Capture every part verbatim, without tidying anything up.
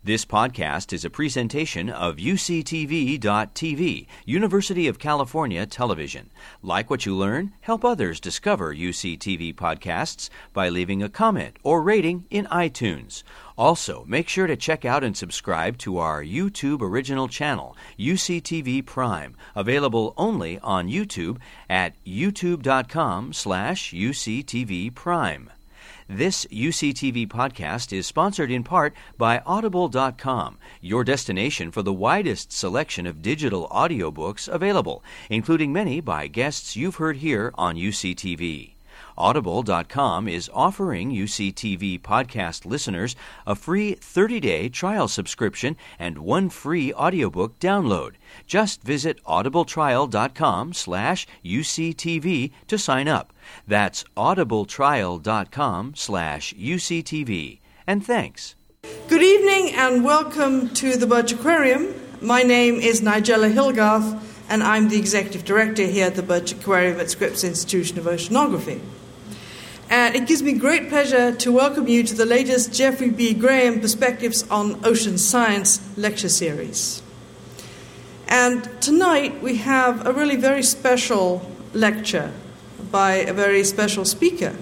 This podcast is a presentation of U C T V dot T V, University of California Television. Like what you learn? Help others discover U C T V podcasts by leaving a comment or rating in iTunes. Also, make sure to check out and subscribe to our YouTube original channel, U C T V Prime, available only on YouTube at youtube dot com slash U C T V Prime. This U C T V podcast is sponsored in part by Audible dot com, your destination for the widest selection of digital audiobooks available, including many by guests you've heard here on U C T V. Audible dot com is offering U C T V podcast listeners a free thirty-day trial subscription and one free audiobook download. Just visit audible trial dot com slash U C T V to sign up. That's audible trial dot com slash U C T V. And thanks. Good evening and welcome to the Birch Aquarium. My name is Nigella Hilgarth and I'm the Executive Director here at the Birch Aquarium at Scripps Institution of Oceanography. And it gives me great pleasure to welcome you to the latest Geoffrey B. Graham Perspectives on Ocean Science lecture series. And tonight we have a really very special lecture by a very special speaker.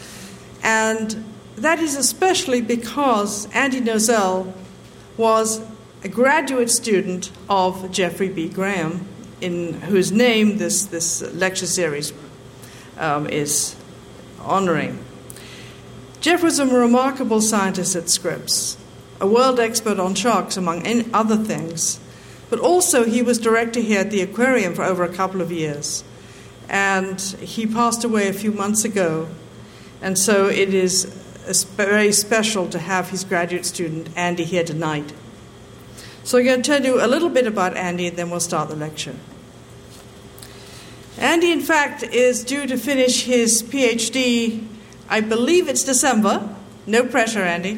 And that is especially because Andy Nozell was a graduate student of Geoffrey B. Graham, in whose name this, this lecture series um, is honoring. Jeff was a remarkable scientist at Scripps, a world expert on sharks, among other things, but also he was director here at the aquarium for over a couple of years. And he passed away a few months ago, and so it is very special to have his graduate student, Andy, here tonight. So I'm going to tell you a little bit about Andy, and then we'll start the lecture. Andy, in fact, is due to finish his PhD, I believe it's December. No pressure, Andy.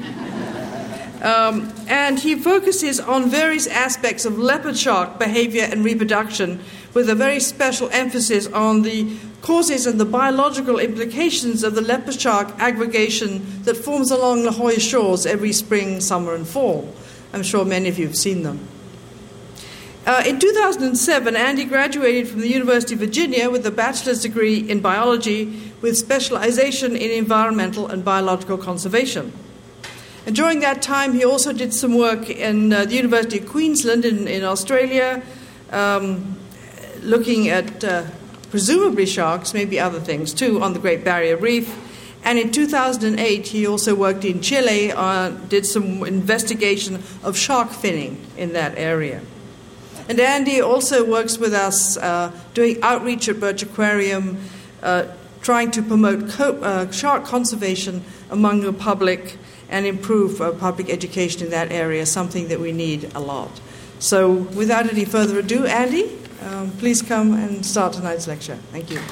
Um, and he focuses on various aspects of leopard shark behavior and reproduction, with a very special emphasis on the causes and the biological implications of the leopard shark aggregation that forms along La Jolla shores every spring, summer, and fall. I'm sure many of you have seen them. Uh, in two thousand seven, Andy graduated from the University of Virginia with a bachelor's degree in biology with specialization in environmental and biological conservation. And during that time, he also did some work in uh, the University of Queensland in, in Australia, um, looking at uh, presumably sharks, maybe other things too, on the Great Barrier Reef. And in two thousand eight, he also worked in Chile, uh, did some investigation of shark finning in that area. And Andy also works with us uh, doing outreach at Birch Aquarium, uh, trying to promote co- uh, shark conservation among the public and improve uh, public education in that area, something that we need a lot. So without any further ado, Andy, um, please come and start tonight's lecture. Thank you.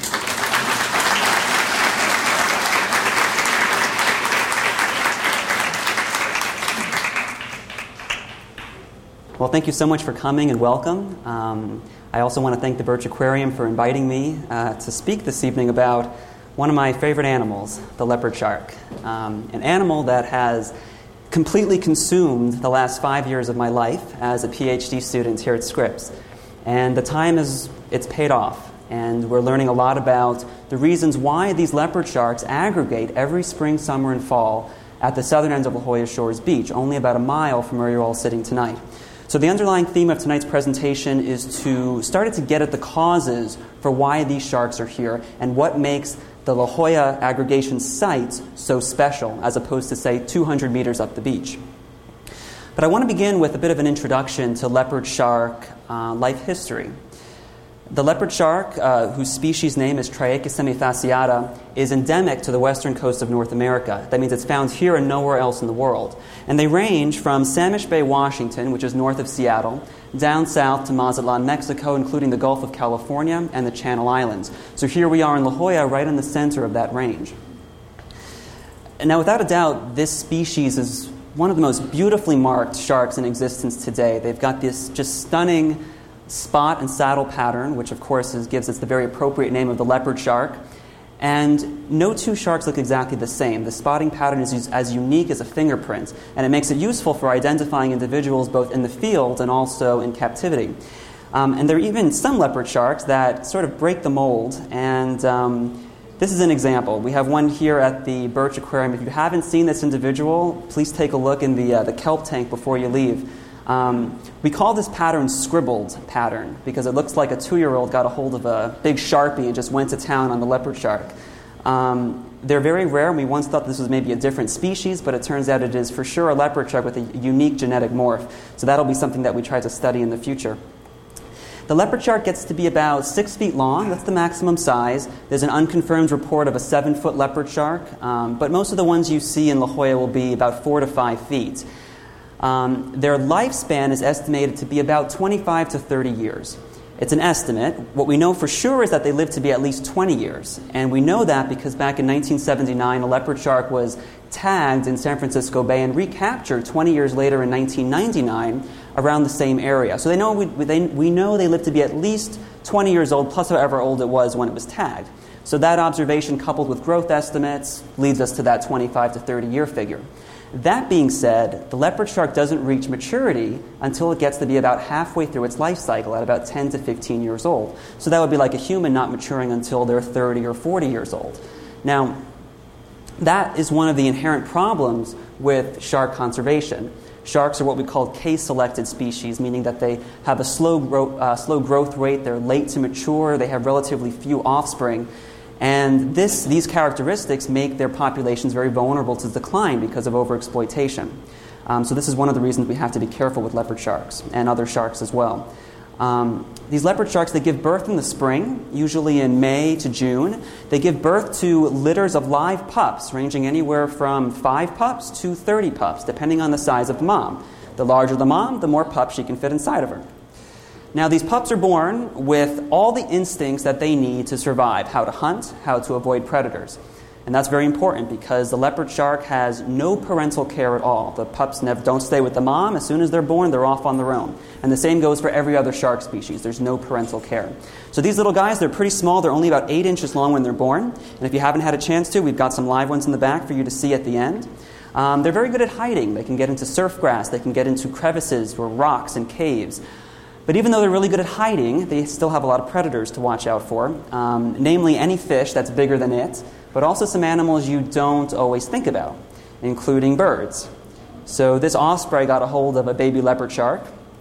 Well, thank you so much for coming and welcome. Um, I also want to thank the Birch Aquarium for inviting me uh, to speak this evening about one of my favorite animals, the leopard shark, um, an animal that has completely consumed the last five years of my life as a PhD student here at Scripps. And the time is, it's paid off, and we're learning a lot about the reasons why these leopard sharks aggregate every spring, summer, and fall at the southern end of La Jolla Shores Beach, only about a mile from where you're all sitting tonight. So the underlying theme of tonight's presentation is to start to get at the causes for why these sharks are here and what makes the La Jolla aggregation site so special, as opposed to, say, two hundred meters up the beach. But I want to begin with a bit of an introduction to leopard shark uh, life history. The leopard shark, uh, whose species name is Triacha semifasciata, is endemic to the western coast of North America. That means it's found here and nowhere else in the world. And they range from Samish Bay, Washington, which is north of Seattle, down south to Mazatlan, Mexico, including the Gulf of California and the Channel Islands. So here we are in La Jolla, right in the center of that range. And now, without a doubt, this species is one of the most beautifully marked sharks in existence today. They've got this just stunning spot and saddle pattern, which of course is, gives us the very appropriate name of the leopard shark. And no two sharks look exactly the same. The spotting pattern is as unique as a fingerprint, and it makes it useful for identifying individuals both in the field and also in captivity. Um, and there are even some leopard sharks that sort of break the mold, and um, this is an example. We have one here at the Birch Aquarium. If you haven't seen this individual, please take a look in the, uh, the kelp tank before you leave. Um, we call this pattern scribbled pattern because it looks like a two-year-old got a hold of a big Sharpie and just went to town on the leopard shark. Um, they're very rare, and we once thought this was maybe a different species, but it turns out it is for sure a leopard shark with a unique genetic morph. So that'll be something that we try to study in the future. The leopard shark gets to be about six feet long. That's the maximum size. There's an unconfirmed report of a seven-foot leopard shark, um, but most of the ones you see in La Jolla will be about four to five feet. Um, their lifespan is estimated to be about twenty-five to thirty years. It's an estimate. What we know for sure is that they live to be at least twenty years. And we know that because back in nineteen seventy-nine, a leopard shark was tagged in San Francisco Bay and recaptured twenty years later in nineteen ninety-nine around the same area. So they know we, they, we know they live to be at least twenty years old, plus however old it was when it was tagged. So that observation, coupled with growth estimates, leads us to that twenty-five to thirty year figure. That being said, the leopard shark doesn't reach maturity until it gets to be about halfway through its life cycle at about ten to fifteen years old. So that would be like a human not maturing until they're thirty or forty years old. Now, that is one of the inherent problems with shark conservation. Sharks are what we call case-selected species, meaning that they have a slow, gro- uh, slow growth rate, they're late to mature, they have relatively few offspring. And this, these characteristics make their populations very vulnerable to decline because of overexploitation. Um, so this is one of the reasons we have to be careful with leopard sharks and other sharks as well. Um, these leopard sharks, they give birth in the spring, usually in May to June. They give birth to litters of live pups, ranging anywhere from five pups to thirty pups, depending on the size of the mom. The larger the mom, the more pups she can fit inside of her. Now, these pups are born with all the instincts that they need to survive, how to hunt, how to avoid predators. And that's very important because the leopard shark has no parental care at all. The pups never, don't stay with the mom. As soon as they're born, they're off on their own. And the same goes for every other shark species. There's no parental care. So these little guys, they're pretty small. They're only about eight inches long when they're born. And if you haven't had a chance to, we've got some live ones in the back for you to see at the end. Um, they're very good at hiding. They can get into surf grass. They can get into crevices or rocks and caves. But even though they're really good at hiding, they still have a lot of predators to watch out for, um, namely any fish that's bigger than it, but also some animals you don't always think about, including birds. So this osprey got a hold of a baby leopard shark.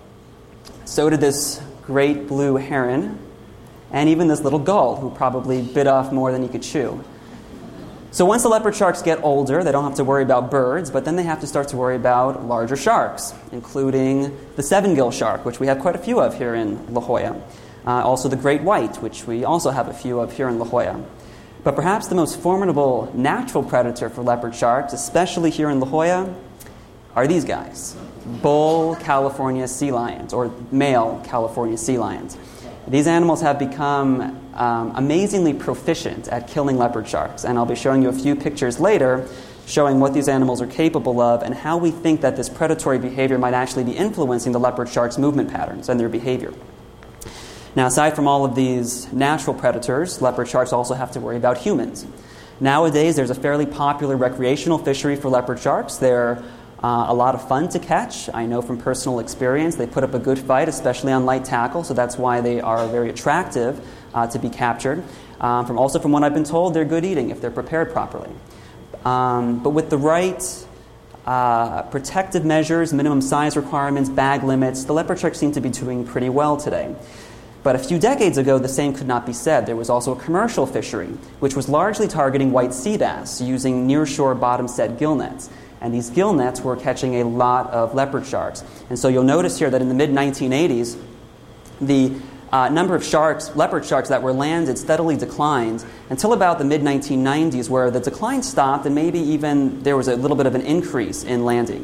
So did this great blue heron, and even this little gull, who probably bit off more than he could chew. So once the leopard sharks get older, they don't have to worry about birds, but then they have to start to worry about larger sharks, including the seven-gill shark, which we have quite a few of here in La Jolla. Uh, also the great white, which we also have a few of here in La Jolla. But perhaps the most formidable natural predator for leopard sharks, especially here in La Jolla, are these guys, bull California sea lions, or male California sea lions. These animals have become um, amazingly proficient at killing leopard sharks, and I'll be showing you a few pictures later showing what these animals are capable of and how we think that this predatory behavior might actually be influencing the leopard sharks' movement patterns and their behavior. Now, aside from all of these natural predators, leopard sharks also have to worry about humans. Nowadays, there's a fairly popular recreational fishery for leopard sharks. They're Uh, a lot of fun to catch. I know from personal experience they put up a good fight, especially on light tackle, so that's why they are very attractive uh, to be captured. Um, from also from what I've been told, they're good eating if they're prepared properly. Um, but with the right uh, protective measures, minimum size requirements, bag limits, the leopard sharks seem to be doing pretty well today. But a few decades ago, the same could not be said. There was also a commercial fishery, which was largely targeting white sea bass using nearshore bottom-set gill nets. And these gill nets were catching a lot of leopard sharks. And so you'll notice here that in the mid nineteen eighties, the uh, number of sharks, leopard sharks that were landed steadily declined until about the mid nineteen nineties, where the decline stopped and maybe even there was a little bit of an increase in landings.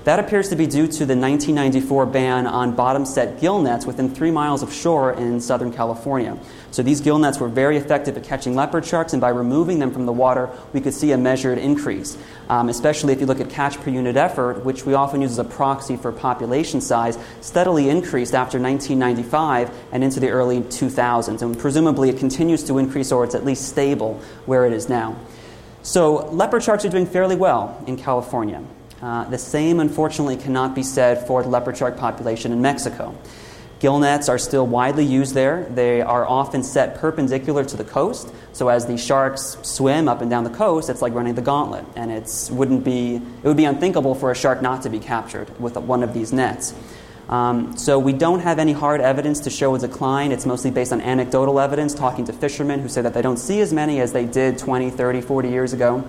That appears to be due to the nineteen ninety-four ban on bottom-set gill nets within three miles of shore in Southern California. So these gill nets were very effective at catching leopard sharks, and by removing them from the water, we could see a measured increase, um, especially if you look at catch per unit effort, which we often use as a proxy for population size, steadily increased after nineteen ninety-five and into the early two thousands. And presumably it continues to increase, or it's at least stable where it is now. So leopard sharks are doing fairly well in California. Uh, the same, unfortunately, cannot be said for the leopard shark population in Mexico. Gill nets are still widely used there. They are often set perpendicular to the coast, so as the sharks swim up and down the coast, it's like running the gauntlet, and it's wouldn't be it would be unthinkable for a shark not to be captured with one of these nets. Um, so we don't have any hard evidence to show a decline. It's mostly based on anecdotal evidence, talking to fishermen who say that they don't see as many as they did twenty, thirty, forty years ago.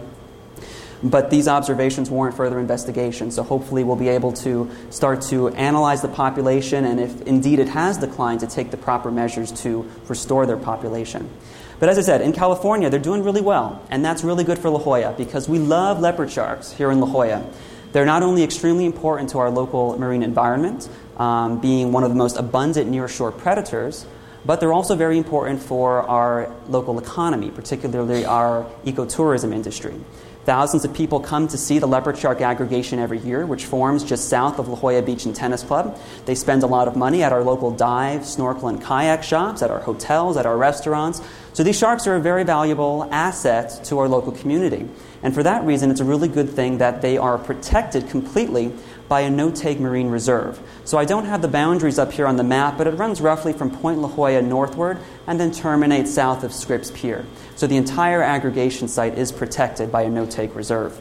But these observations warrant further investigation, so hopefully we'll be able to start to analyze the population, and if indeed it has declined, to take the proper measures to restore their population. But as I said, in California, they're doing really well, and that's really good for La Jolla, because we love leopard sharks here in La Jolla. They're not only extremely important to our local marine environment, um, being one of the most abundant near-shore predators, but they're also very important for our local economy, particularly our ecotourism industry. Thousands of people come to see the leopard shark aggregation every year, which forms just south of La Jolla Beach and Tennis Club. They spend a lot of money at our local dive, snorkel, and kayak shops, at our hotels, at our restaurants. So these sharks are a very valuable asset to our local community. And for that reason, it's a really good thing that they are protected completely by a no-take marine reserve. So I don't have the boundaries up here on the map, but it runs roughly from Point La Jolla northward and then terminates south of Scripps Pier. So the entire aggregation site is protected by a no-take reserve.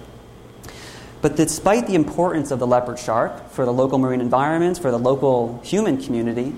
But despite the importance of the leopard shark for the local marine environment, for the local human community,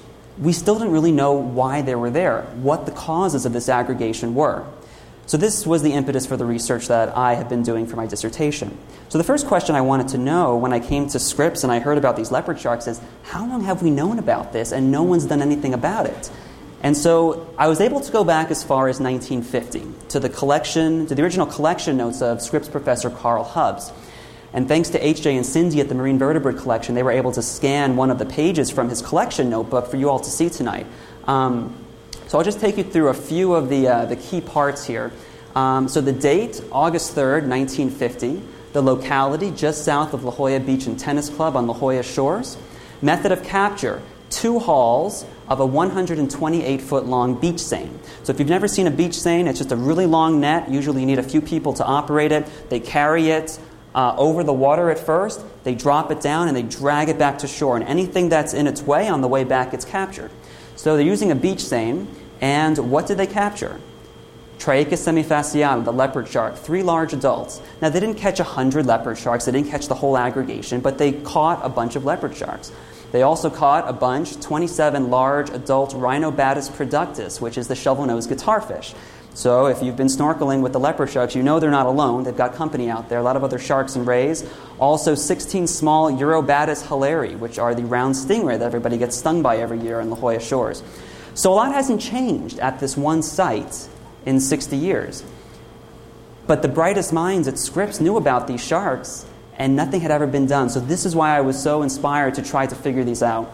we still didn't really know why they were there, what the causes of this aggregation were. So this was the impetus for the research that I have been doing for my dissertation. So the first question I wanted to know when I came to Scripps and I heard about these leopard sharks is, how long have we known about this and no one's done anything about it? And so I was able to go back as far as nineteen fifty to the collection, to the original collection notes of Scripps professor Carl Hubbs. And thanks to H J and Cindy at the Marine Vertebrate Collection, they were able to scan one of the pages from his collection notebook for you all to see tonight. Um, so I'll just take you through a few of the uh, the key parts here. Um, so the date, August third, nineteen fifty. The locality, just south of La Jolla Beach and Tennis Club on La Jolla shores. Method of capture, two hauls of a one hundred twenty-eight foot long beach seine. So if you've never seen a beach seine, it's just a really long net. Usually you need a few people to operate it. They carry it uh, over the water at first. They drop it down and they drag it back to shore. And anything that's in its way on the way back gets captured. So they're using a beach seine. And what did they capture? Traechus semifasciatum, the leopard shark, three large adults. Now, they didn't catch one hundred leopard sharks. They didn't catch the whole aggregation, but they caught a bunch of leopard sharks. They also caught a bunch, twenty-seven large adult Rhinobatus productus, which is the shovel-nosed guitarfish. So if you've been snorkeling with the leopard sharks, you know they're not alone. They've got company out there, a lot of other sharks and rays. Also sixteen small Urobatus hilari, which are the round stingray that everybody gets stung by every year on La Jolla shores. So a lot hasn't changed at this one site in sixty years. But the brightest minds at Scripps knew about these sharks, and nothing had ever been done. So this is why I was so inspired to try to figure these out.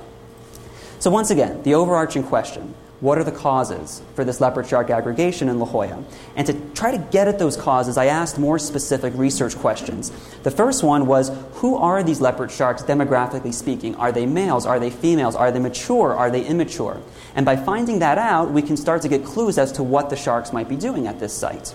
So once again, the overarching question, what are the causes for this leopard shark aggregation in La Jolla? And to try to get at those causes, I asked more specific research questions. The first one was, who are these leopard sharks demographically speaking? Are they males? Are they females? Are they mature? Are they immature? And by finding that out, we can start to get clues as to what the sharks might be doing at this site.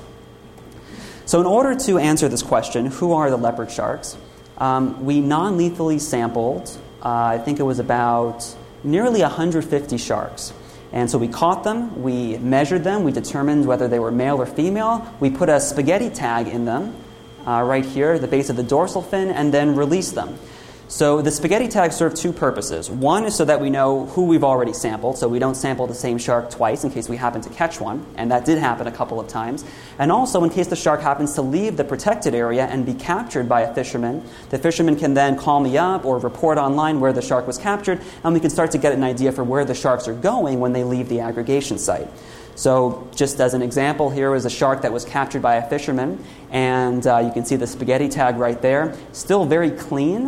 So in order to answer this question, who are the leopard sharks, um, we non-lethally sampled, uh, I think it was about nearly one hundred fifty sharks. And so we caught them, we measured them, we determined whether they were male or female. We put a spaghetti tag in them, uh, right here at the base of the dorsal fin, and then released them. So the spaghetti tags serve two purposes. One is so that we know who we've already sampled, so we don't sample the same shark twice in case we happen to catch one, and that did happen a couple of times. And also in case the shark happens to leave the protected area and be captured by a fisherman, the fisherman can then call me up or report online where the shark was captured, and we can start to get an idea for where the sharks are going when they leave the aggregation site. So just as an example, here was a shark that was captured by a fisherman, and uh, you can see the spaghetti tag right there. Still very clean.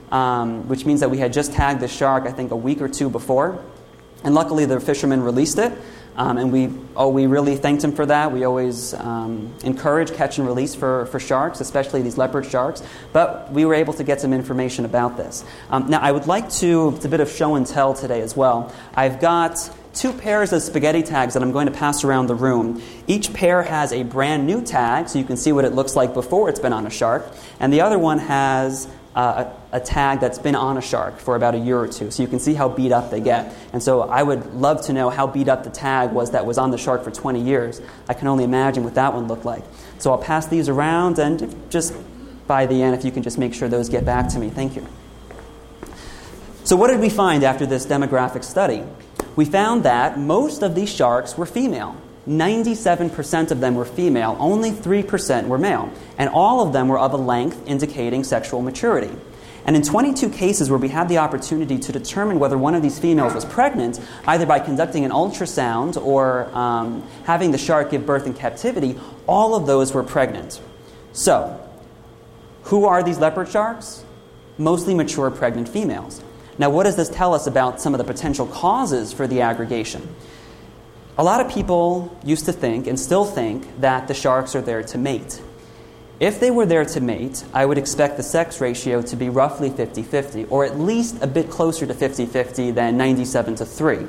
um, which means that we had just tagged the shark, I think, a week or two before. And luckily, the fisherman released it. Um, and we oh we really thanked him for that. We always um, encourage catch and release for, for sharks, especially these leopard sharks. But we were able to get some information about this. Um, now, I would like to, it's a bit of show and tell today as well. I've got two pairs of spaghetti tags that I'm going to pass around the room. Each pair has a brand new tag, so you can see what it looks like before it's been on a shark. And the other one has Uh, a, a tag that's been on a shark for about a year or two, so you can see how beat up they get. And so I would love to know how beat up the tag was that was on the shark for twenty years. I can only imagine what that one looked like. So I'll pass these around, and just by the end, if you can just make sure those get back to me. Thank you. So what did we find after this demographic study? We found that most of these sharks were female. ninety-seven percent of them were female, only three percent were male, and all of them were of a length indicating sexual maturity. And in twenty-two cases where we had the opportunity to determine whether one of these females was pregnant, either by conducting an ultrasound or um, having the shark give birth in captivity, all of those were pregnant. So, who are these leopard sharks? Mostly mature pregnant females. Now, what does this tell us about some of the potential causes for the aggregation? A lot of people used to think, and still think, that the sharks are there to mate. If they were there to mate, I would expect the sex ratio to be roughly fifty-fifty, or at least a bit closer to fifty-fifty than ninety-seven to three.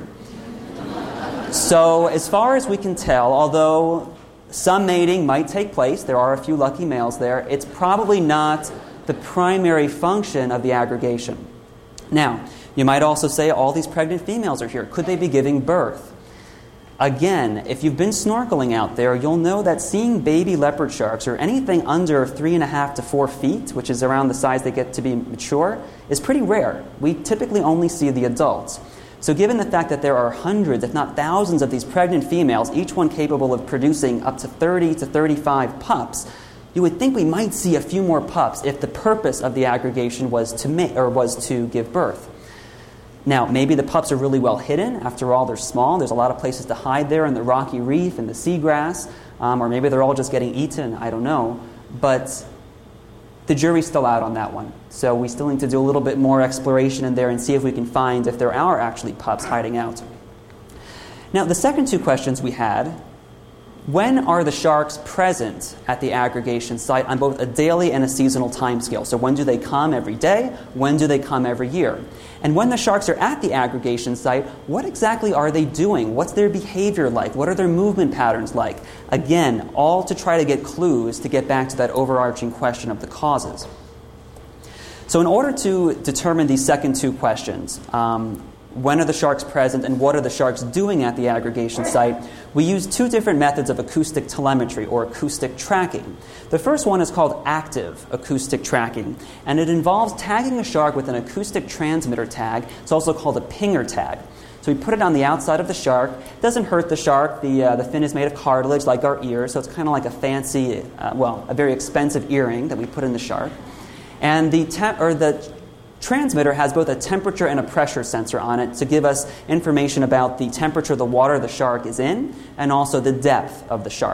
So, as far as we can tell, although some mating might take place, there are a few lucky males there, it's probably not the primary function of the aggregation. Now, you might also say all these pregnant females are here. Could they be giving birth? Again, if you've been snorkeling out there, you'll know that seeing baby leopard sharks, or anything under three and a half to four feet, which is around the size they get to be mature, is pretty rare. We typically only see the adults. So given the fact that there are hundreds, if not thousands, of these pregnant females, each one capable of producing up to thirty to thirty-five pups, you would think we might see a few more pups if the purpose of the aggregation was to ma- or was to give birth. Now, maybe the pups are really well hidden. After all, they're small. There's a lot of places to hide there in the rocky reef and the seagrass. Um, or maybe they're all just getting eaten. I don't know. But the jury's still out on that one. So we still need to do a little bit more exploration in there and see if we can find if there are actually pups hiding out. Now, the second two questions we had: when are the sharks present at the aggregation site on both a daily and a seasonal timescale? So when do they come every day? When do they come every year? And when the sharks are at the aggregation site, what exactly are they doing? What's their behavior like? What are their movement patterns like? Again, all to try to get clues to get back to that overarching question of the causes. So in order to determine these second two questions, um, when are the sharks present and what are the sharks doing at the aggregation site, we use two different methods of acoustic telemetry, or acoustic tracking. The first one is called active acoustic tracking, and it involves tagging a shark with an acoustic transmitter tag. It's also called a pinger tag. So we put it on the outside of the shark. It doesn't hurt the shark. The, uh, the fin is made of cartilage like our ears, so it's kind of like a fancy, uh, well, a very expensive earring that we put in the shark. And the te- or the transmitter has both a temperature and a pressure sensor on it to give us information about the temperature of the water the shark is in, and also the depth of the shark.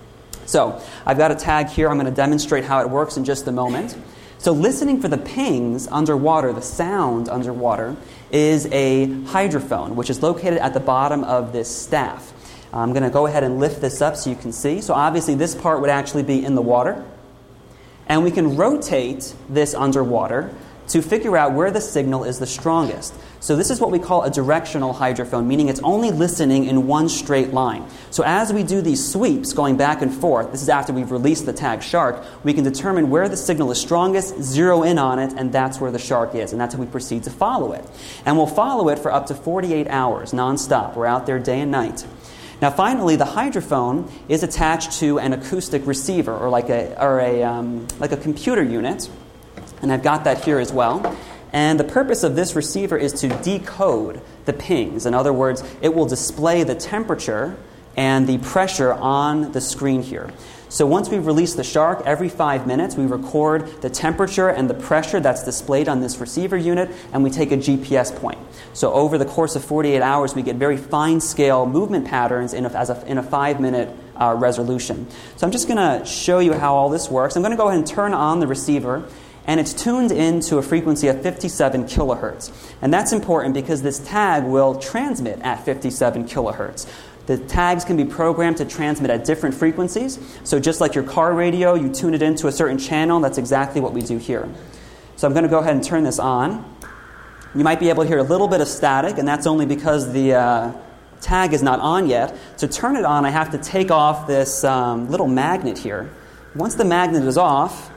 So I've got a tag here. I'm going to demonstrate how it works in just a moment. So listening for the pings underwater, the sound underwater, is a hydrophone, which is located at the bottom of this staff. I'm going to go ahead and lift this up so you can see. So obviously this part would actually be in the water. And we can rotate this underwater to figure out where the signal is the strongest. So this is what we call a directional hydrophone, meaning it's only listening in one straight line. So as we do these sweeps going back and forth, this is after we've released the tagged shark, we can determine where the signal is strongest, zero in on it, and that's where the shark is. And that's how we proceed to follow it. And we'll follow it for up to forty-eight hours, nonstop. We're out there day and night. Now finally, the hydrophone is attached to an acoustic receiver, or like a, or a, um, like a computer unit. And I've got that here as well. And the purpose of this receiver is to decode the pings. In other words, it will display the temperature and the pressure on the screen here. So once we release the shark, every five minutes we record the temperature and the pressure that's displayed on this receiver unit, and we take a G P S point. So over the course of forty-eight hours, we get very fine-scale movement patterns in a, as a, in a five-minute uh, resolution. So I'm just going to show you how all this works. I'm going to go ahead and turn on the receiver, and it's tuned into a frequency of fifty-seven kilohertz. And that's important because this tag will transmit at fifty-seven kilohertz. The tags can be programmed to transmit at different frequencies. So just like your car radio, you tune it into a certain channel. That's exactly what we do here. So I'm going to go ahead and turn this on. You might be able to hear a little bit of static, and that's only because the uh, tag is not on yet. To turn it on, I have to take off this um, little magnet here. Once the magnet is off,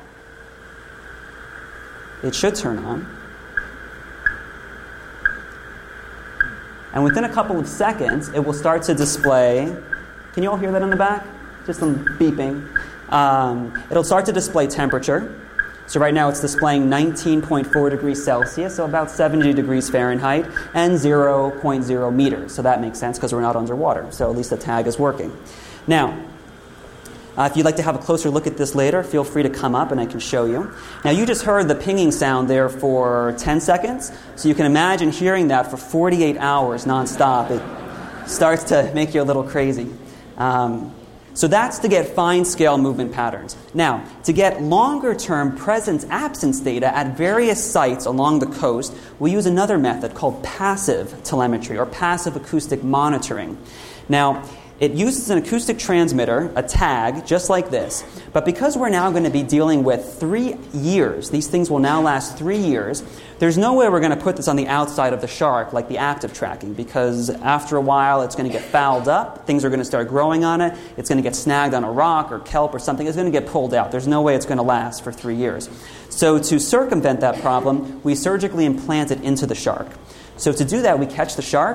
it should turn on. And within a couple of seconds, it will start to display. Can you all hear that in the back? Just some beeping. Um, it'll start to display temperature. So right now it's displaying nineteen point four degrees Celsius, so about seventy degrees Fahrenheit, and zero point zero meters. So that makes sense because we're not underwater. So at least the tag is working. Now, Uh, if you'd like to have a closer look at this later, feel free to come up and I can show you. Now, you just heard the pinging sound there for ten seconds, so you can imagine hearing that for forty-eight hours nonstop. It starts to make you a little crazy. Um, so that's to get fine-scale movement patterns. Now, to get longer-term presence-absence data at various sites along the coast, we use another method called passive telemetry, or passive acoustic monitoring. Now, it uses an acoustic transmitter, a tag, just like this. But because we're now going to be dealing with three years, these things will now last three years, there's no way we're going to put this on the outside of the shark like the active tracking, because after a while it's going to get fouled up, things are going to start growing on it, it's going to get snagged on a rock or kelp or something, it's going to get pulled out. There's no way it's going to last for three years. So to circumvent that problem, we surgically implant it into the shark. So to do that, we catch the shark,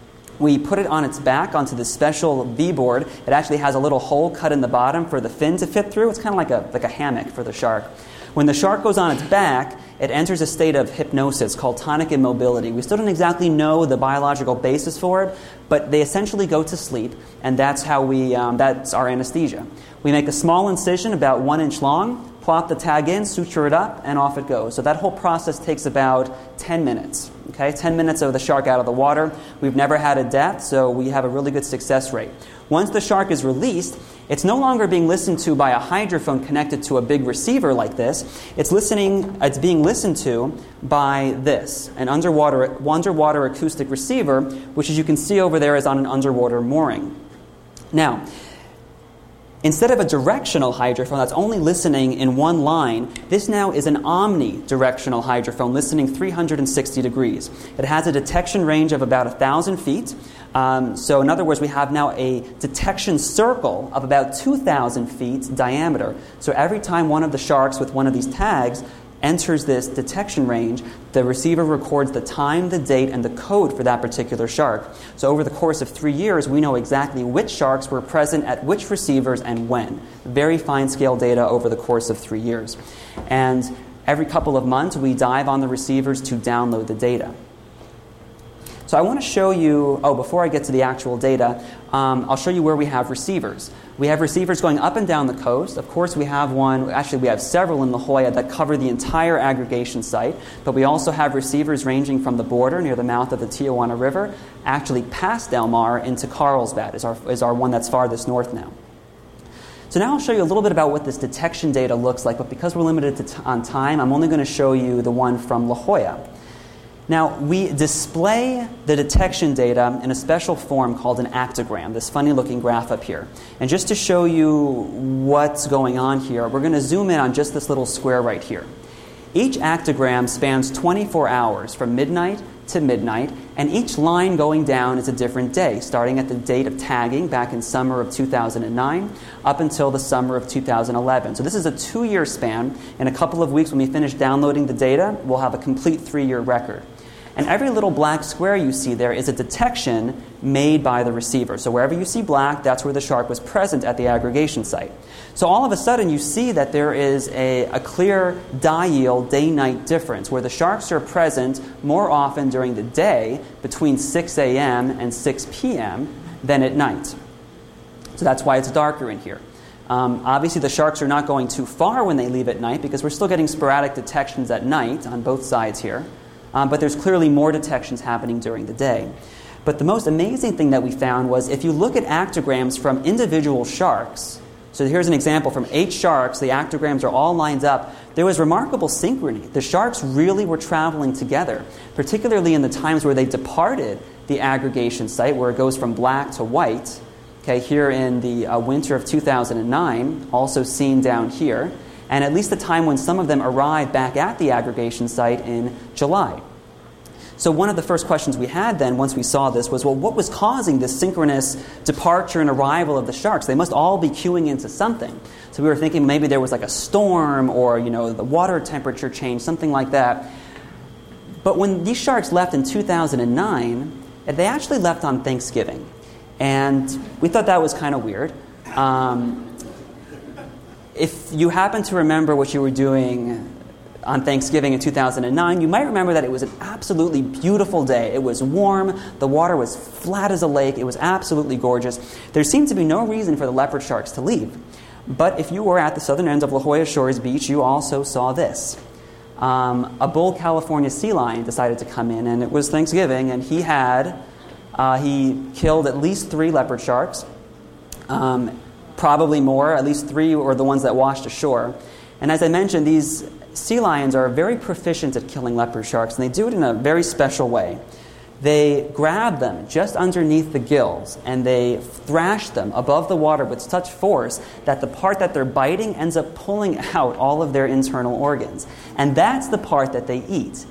we put it on its back onto this special V-board. It actually has a little hole cut in the bottom for the fin to fit through. It's kind of like a, like a hammock for the shark. When the shark goes on its back, it enters a state of hypnosis called tonic immobility. We still don't exactly know the biological basis for it, but they essentially go to sleep, and that's how we, um, that's our anesthesia. We make a small incision about one inch long, plop the tag in, suture it up, and off it goes. So that whole process takes about ten minutes. Okay, ten minutes of the shark out of the water. We've never had a death, so we have a really good success rate. Once the shark is released, it's no longer being listened to by a hydrophone connected to a big receiver like this. It's listening. It's being listened to by this, an underwater, underwater acoustic receiver, which, as you can see over there, is on an underwater mooring. Now, instead of a directional hydrophone that's only listening in one line, this now is an omnidirectional hydrophone listening three hundred sixty degrees. It has a detection range of about one thousand feet. Um, so in other words, we have now a detection circle of about two thousand feet diameter. So every time one of the sharks with one of these tags enters this detection range, the receiver records the time, the date, and the code for that particular shark. So over the course of three years, we know exactly which sharks were present at which receivers and when. Very fine-scale data over the course of three years. And every couple of months, we dive on the receivers to download the data. So I want to show you, oh, before I get to the actual data, um, I'll show you where we have receivers. We have receivers going up and down the coast. Of course, we have one, actually we have several in La Jolla that cover the entire aggregation site, but we also have receivers ranging from the border near the mouth of the Tijuana River, actually past Del Mar into Carlsbad is our, is our one that's farthest north now. So now I'll show you a little bit about what this detection data looks like, but because we're limited to t- on time, I'm only going to show you the one from La Jolla. Now, we display the detection data in a special form called an actogram, this funny-looking graph up here. And just to show you what's going on here, we're going to zoom in on just this little square right here. Each actogram spans twenty-four hours from midnight to midnight, and each line going down is a different day, starting at the date of tagging back in summer of two thousand nine up until the summer of two thousand eleven. So this is a two-year span. In a couple of weeks when we finish downloading the data, we'll have a complete three-year record. And every little black square you see there is a detection made by the receiver. So wherever you see black, that's where the shark was present at the aggregation site. So all of a sudden, you see that there is a, a clear diel day-night difference, where the sharks are present more often during the day, between six a.m. and six p.m., than at night. So that's why it's darker in here. Um, obviously, the sharks are not going too far when they leave at night, because we're still getting sporadic detections at night on both sides here. Um, but there's clearly more detections happening during the day. But the most amazing thing that we found was if you look at actograms from individual sharks So here's an example from eight sharks. The actograms are all lined up. There was remarkable synchrony. The sharks really were traveling together, particularly in the times where they departed the aggregation site, where it goes from black to white. Okay, here in the uh, winter of two thousand nine, also seen down here, and at least the time when some of them arrived back at the aggregation site in July. So one of the first questions we had then, once we saw this, was, well, what was causing this synchronous departure and arrival of the sharks? They must all be queuing into something. So we were thinking maybe there was like a storm, or, you know, the water temperature change, something like that. But when these sharks left in two thousand nine, they actually left on Thanksgiving. And we thought that was kind of weird. Um, if you happen to remember what you were doing on Thanksgiving in two thousand nine, you might remember that it was an absolutely beautiful day. It was warm. The water was flat as a lake. It was absolutely gorgeous. There seemed to be no reason for the leopard sharks to leave. But if you were at the southern end of La Jolla Shores Beach, you also saw this. Um, a bull California sea lion decided to come in, and it was Thanksgiving, and he had, uh, he killed at least three leopard sharks, um, probably more. At least three were the ones that washed ashore. And as I mentioned, these sea lions are very proficient at killing leopard sharks, and they do it in a very special way. They grab them just underneath the gills, and they thrash them above the water with such force that the part that they're biting ends up pulling out all of their internal organs. And that's the part that they eat.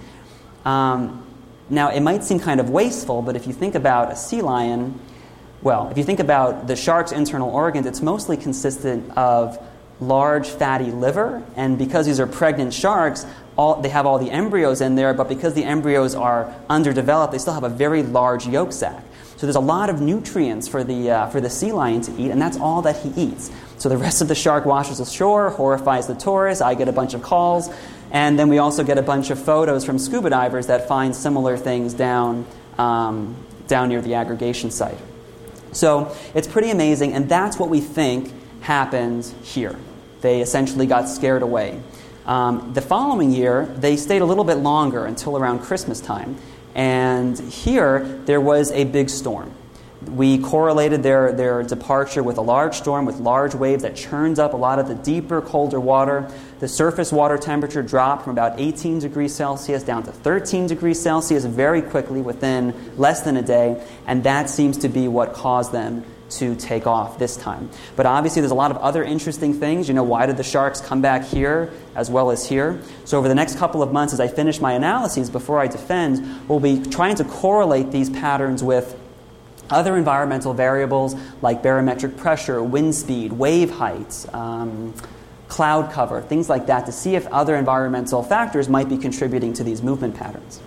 Um, now, it might seem kind of wasteful, but if you think about a sea lion, well, if you think about the shark's internal organs, it's mostly consistent of large fatty liver, and because these are pregnant sharks, all, they have all the embryos in there, but because the embryos are underdeveloped, they still have a very large yolk sac. So there's a lot of nutrients for the uh, for the sea lion to eat, and that's all that he eats. So the rest of the shark washes ashore, horrifies the tourists. I get a bunch of calls, and then we also get a bunch of photos from scuba divers that find similar things down um, down near the aggregation site. So it's pretty amazing, and that's what we think happened here. They essentially got scared away. Um, the following year, they stayed a little bit longer until around Christmas time. And here, there was a big storm. We correlated their, their departure with a large storm with large waves that churned up a lot of the deeper, colder water. The surface water temperature dropped from about eighteen degrees Celsius down to thirteen degrees Celsius very quickly within less than a day. And that seems to be what caused them to take off this time. But obviously there's a lot of other interesting things. You know, why did the sharks come back here as well as here? So over the next couple of months, as I finish my analyses before I defend, we'll be trying to correlate these patterns with other environmental variables like barometric pressure, wind speed, wave height, um, cloud cover, things like that, to see if other environmental factors might be contributing to these movement patterns.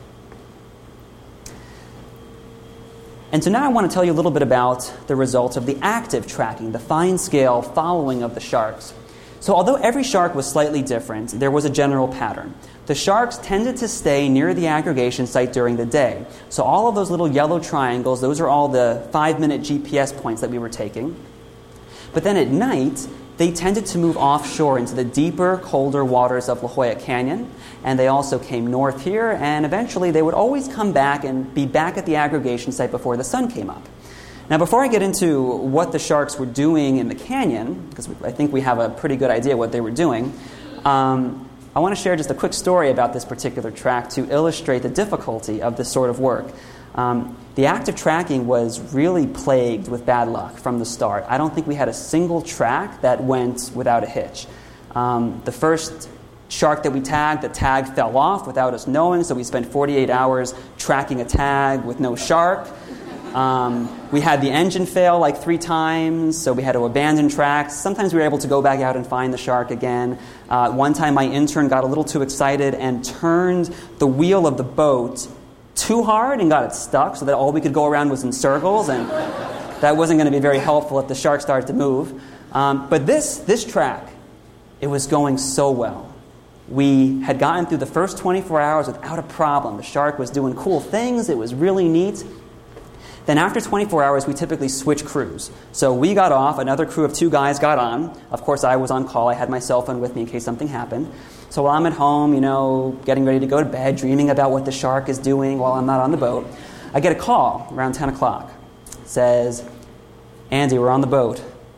And so now I want to tell you a little bit about the results of the active tracking, the fine-scale following of the sharks. So although every shark was slightly different, there was a general pattern. The sharks tended to stay near the aggregation site during the day. So all of those little yellow triangles, those are all the five-minute G P S points that we were taking. But then at night, they tended to move offshore into the deeper, colder waters of La Jolla Canyon, and they also came north here, and eventually they would always come back and be back at the aggregation site before the sun came up. Now, before I get into what the sharks were doing in the canyon, because I think we have a pretty good idea what they were doing, um, I want to share just a quick story about this particular track to illustrate the difficulty of this sort of work. Um, the active tracking was really plagued with bad luck from the start. I don't think we had a single track that went without a hitch. Um, the first shark that we tagged, the tag fell off without us knowing, so we spent forty-eight hours tracking a tag with no shark. Um, we had the engine fail like three times, so we had to abandon tracks. Sometimes we were able to go back out and find the shark again. Uh, one time my intern got a little too excited and turned the wheel of the boat too hard and got it stuck, so that all we could go around was in circles, and that wasn't going to be very helpful if the shark started to move. Um, but this this track, it was going so well. We had gotten through the first twenty-four hours without a problem. The shark was doing cool things. It was really neat. Then after twenty-four hours, we typically switch crews. So we got off. Another crew of two guys got on. Of course, I was on call. I had my cell phone with me in case something happened. So while I'm at home, you know, getting ready to go to bed, dreaming about what the shark is doing while I'm not on the boat, I get a call around ten o'clock. It says, Andy, we're on the boat.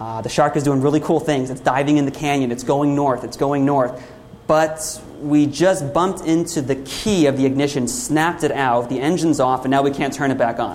Uh, the shark is doing really cool things. It's diving in the canyon. It's going north. It's going north. But we just bumped into the key of the ignition, snapped it out, the engine's off, and now we can't turn it back on.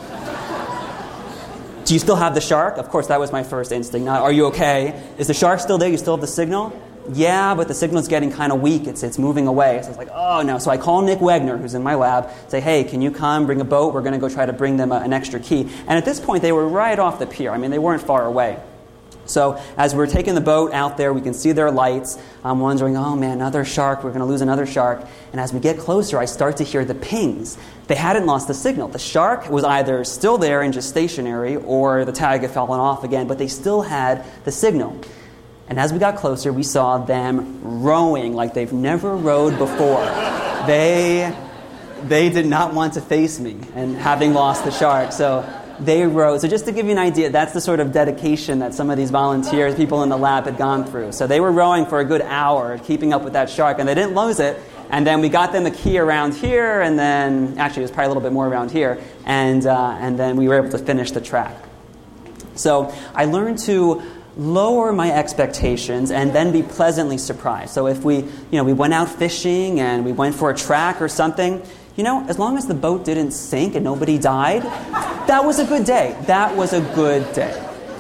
Do you still have the shark? Of course, that was my first instinct. Not, are you okay? Is the shark still there? You still have the signal? Yeah, but the signal's getting kind of weak. It's it's moving away. So it's like, oh, no. So I call Nick Wegner, who's in my lab, say, hey, can you come, bring a boat? We're going to go try to bring them a, an extra key. And at this point, they were right off the pier. I mean, they weren't far away. So as we're taking the boat out there, we can see their lights. I'm wondering, oh, man, another shark. We're going to lose another shark. And as we get closer, I start to hear the pings. They hadn't lost the signal. The shark was either still there and just stationary, or the tag had fallen off again, but they still had the signal. And as we got closer, we saw them rowing like they've never rowed before. They, they did not want to face me, and having lost the shark. So they rowed. So just to give you an idea, that's the sort of dedication that some of these volunteers, people in the lab, had gone through. So they were rowing for a good hour, keeping up with that shark, and they didn't lose it. And then we got them a key around here, and then, actually it was probably a little bit more around here, and uh, and then we were able to finish the track. So I learned to lower my expectations and then be pleasantly surprised. So if we, you know, we went out fishing and we went for a track or something, you know, as long as the boat didn't sink and nobody died, that was a good day. That was a good day.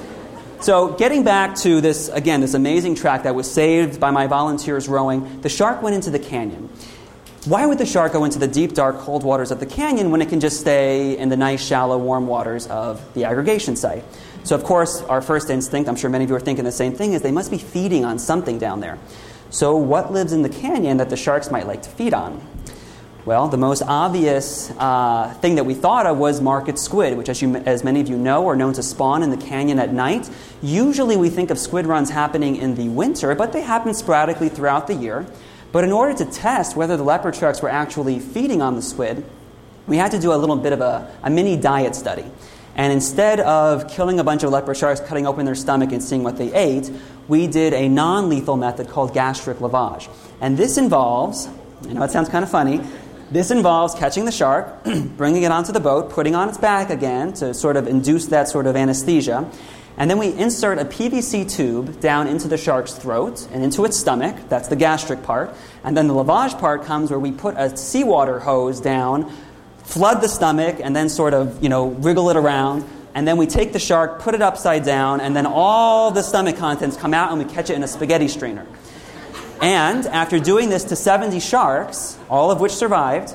So getting back to this, again, this amazing track that was saved by my volunteers rowing, the shark went into the canyon. Why would the shark go into the deep, dark, cold waters of the canyon when it can just stay in the nice, shallow, warm waters of the aggregation site? So, of course, our first instinct, I'm sure many of you are thinking the same thing, is they must be feeding on something down there. So what lives in the canyon that the sharks might like to feed on? Well, the most obvious uh, thing that we thought of was market squid, which, as, you, as many of you know, are known to spawn in the canyon at night. Usually we think of squid runs happening in the winter, but they happen sporadically throughout the year. But in order to test whether the leopard sharks were actually feeding on the squid, we had to do a little bit of a, a mini diet study. And instead of killing a bunch of leopard sharks, cutting open their stomach and seeing what they ate, we did a non-lethal method called gastric lavage. And this involves, I know it sounds kind of funny, this involves catching the shark, bringing it onto the boat, putting on its back again to sort of induce that sort of anesthesia. And then we insert a P V C tube down into the shark's throat and into its stomach. That's the gastric part. And then the lavage part comes where we put a seawater hose down, flood the stomach, and then sort of, you know, wriggle it around. And then we take the shark, put it upside down, and then all the stomach contents come out and we catch it in a spaghetti strainer. And after doing this to seventy sharks, all of which survived,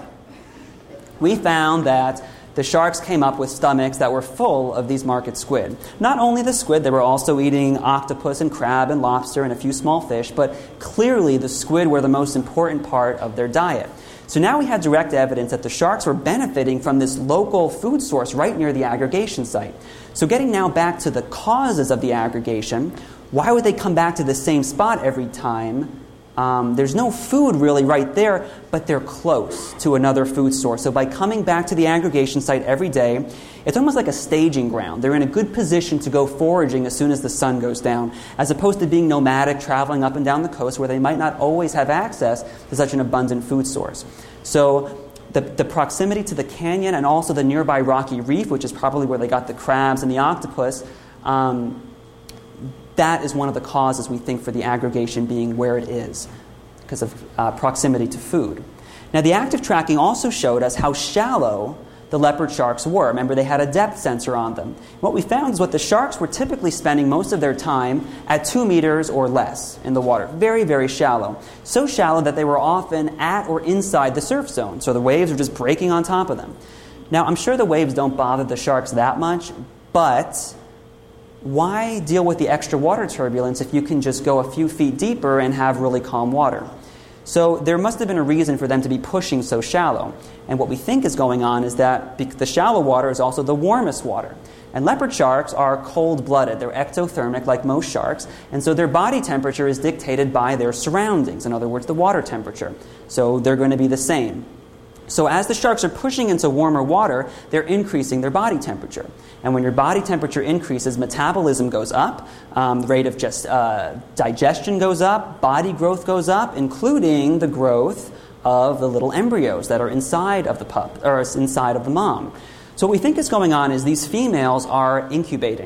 we found that the sharks came up with stomachs that were full of these market squid. Not only the squid, they were also eating octopus and crab and lobster and a few small fish, but clearly the squid were the most important part of their diet. So now we had direct evidence that the sharks were benefiting from this local food source right near the aggregation site. So getting now back to the causes of the aggregation, why would they come back to the same spot every time? Um, there's no food really right there, but they're close to another food source. So by coming back to the aggregation site every day, it's almost like a staging ground. They're in a good position to go foraging as soon as the sun goes down, as opposed to being nomadic, traveling up and down the coast where they might not always have access to such an abundant food source. So the, the proximity to the canyon and also the nearby rocky reef, which is probably where they got the crabs and the octopus, um, that is one of the causes, we think, for the aggregation being where it is, because of uh, proximity to food. Now, the active tracking also showed us how shallow the leopard sharks were. Remember, they had a depth sensor on them. What we found is what the sharks were typically spending most of their time at two meters or less in the water. Very, very shallow. So shallow that they were often at or inside the surf zone. So the waves were just breaking on top of them. Now, I'm sure the waves don't bother the sharks that much, but why deal with the extra water turbulence if you can just go a few feet deeper and have really calm water? So there must have been a reason for them to be pushing so shallow. And what we think is going on is that the shallow water is also the warmest water. And leopard sharks are cold-blooded. They're ectothermic like most sharks. And so their body temperature is dictated by their surroundings. In other words, the water temperature. So they're going to be the same. So as the sharks are pushing into warmer water, they're increasing their body temperature. And when your body temperature increases, metabolism goes up, um, the rate of just uh, digestion goes up, body growth goes up, including the growth of the little embryos that are inside of the pup or inside of the mom. So what we think is going on is these females are incubating.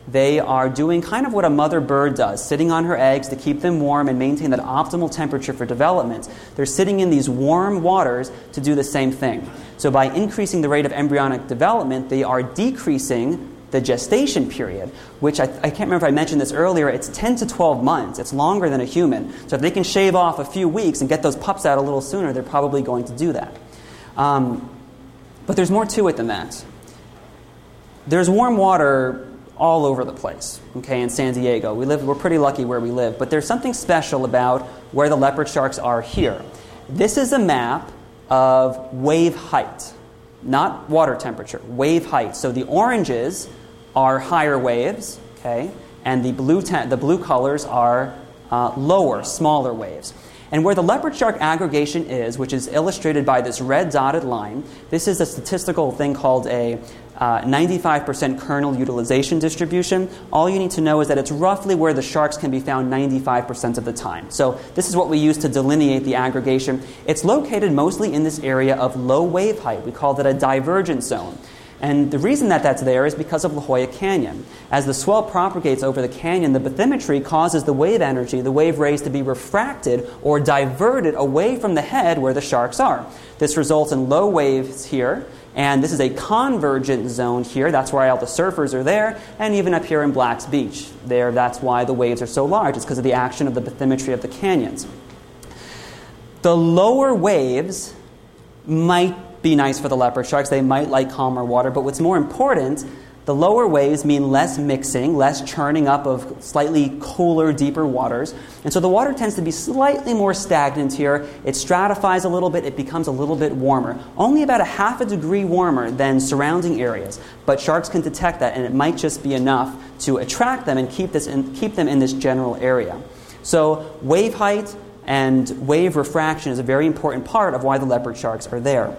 they are doing kind of what a mother bird does, sitting on her eggs to keep them warm and maintain that optimal temperature for development. They're sitting in these warm waters to do the same thing. So by increasing the rate of embryonic development, they are decreasing the gestation period, which I, I can't remember if I mentioned this earlier. It's ten to twelve months. It's longer than a human. So if they can shave off a few weeks and get those pups out a little sooner, they're probably going to do that. Um, but there's more to it than that. There's warm water all over the place, okay, in San Diego. We live, we're pretty lucky where we live, but there's something special about where the leopard sharks are here. This is a map of wave height, not water temperature, wave height. So the oranges are higher waves, okay, and the blue te- the blue colors are uh, lower, smaller waves. And where the leopard shark aggregation is, which is illustrated by this red dotted line, this is a statistical thing called a uh, ninety-five percent kernel utilization distribution. All you need to know is that it's roughly where the sharks can be found ninety-five percent of the time. So this is what we use to delineate the aggregation. It's located mostly in this area of low wave height. We call that a divergence zone. And the reason that that's there is because of La Jolla Canyon. As the swell propagates over the canyon, the bathymetry causes the wave energy, the wave rays, to be refracted or diverted away from the head where the sharks are. This results in low waves here, and this is a convergent zone here. That's why all the surfers are there, and even up here in Black's Beach. There, that's why the waves are so large. It's because of the action of the bathymetry of the canyons. The lower waves might be nice for the leopard sharks. They might like calmer water, but what's more important, the lower waves mean less mixing, less churning up of slightly cooler, deeper waters. And so the water tends to be slightly more stagnant here. It stratifies a little bit. It becomes a little bit warmer. Only about a half a degree warmer than surrounding areas. But sharks can detect that, and it might just be enough to attract them and keep, this in, keep them in this general area. So wave height and wave refraction is a very important part of why the leopard sharks are there.